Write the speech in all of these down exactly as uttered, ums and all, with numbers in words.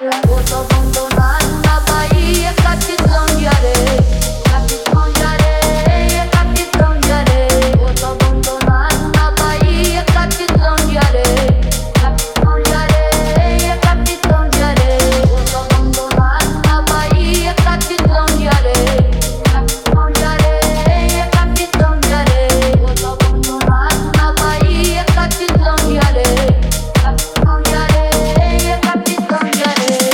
Outro abandonado na Bahia, capitão de areia. Capitão de areia, capitão de areia. Outro abandonado na Bahia, capitão de areia. Capitão de areia, capitão de areia. Outro abandonado na Bahia, capitão de areia. Capitão de areia, capitão de areia. Outro abandonado na Bahia, capitão de areia. Capitão de areia, capitão de areia.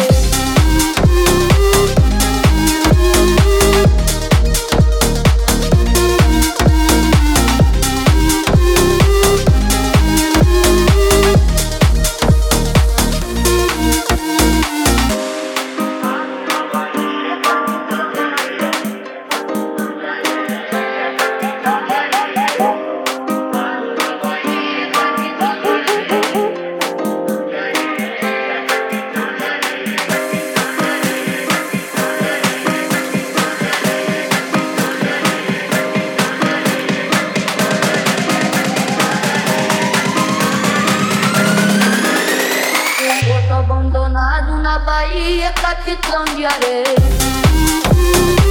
Outro abandonado na Bahia, capitão de areia.